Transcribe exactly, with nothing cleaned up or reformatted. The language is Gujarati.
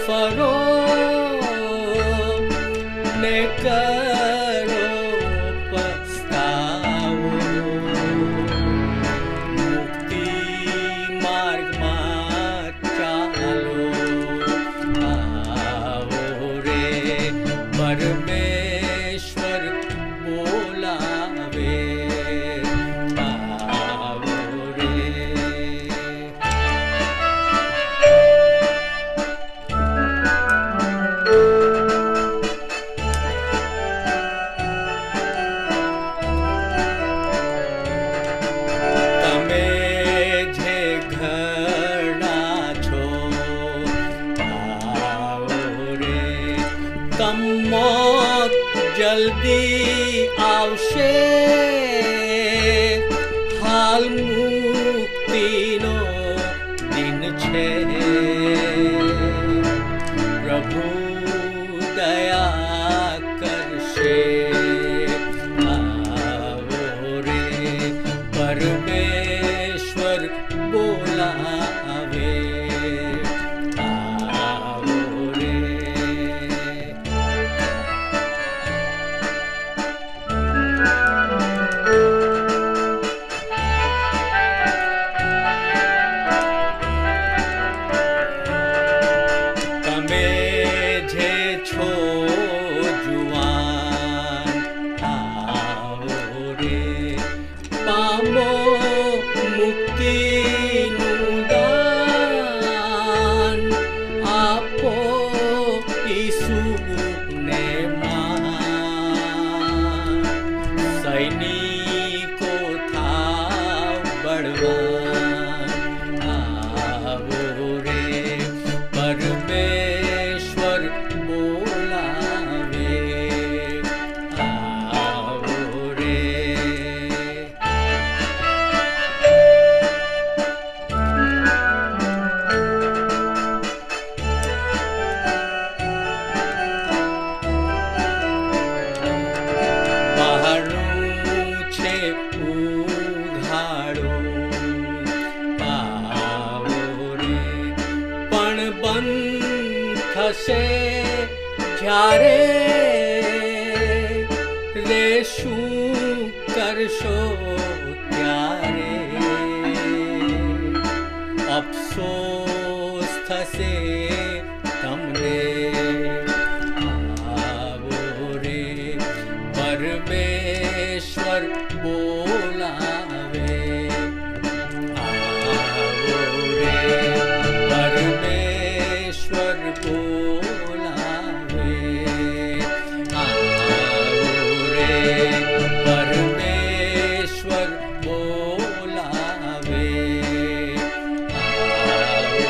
મુસાફરો ને કરો પસ્તાવો, મુક્તિ માર્ગમાં ચાલો, આવો રે પરમેશ્વર બોલાવે, આવો રે. તમે જે ઘરના છો, આવો રે. કમોત જલ્દી આવશે, હાલ મુક્તિનો દિન છે. પ્રભુ દયા કરશે, આવો રે પરમેશ્વર બોલાવે, આવો રે. તમે જે છો જુવાન, આવો રે. પામો મુક્તિનું દાન, આપો ઈસુને માન. સૈનિકો થાવ બળવાન, આવો રે પરમેશ્વર બોલાવે, આવો રે. બહારનું છે ઉઘાડો, આવો રે. પણ બંધ થશે જ્યારે, રે શું કરશો ત્યારે? અફસોસ થશે તમને,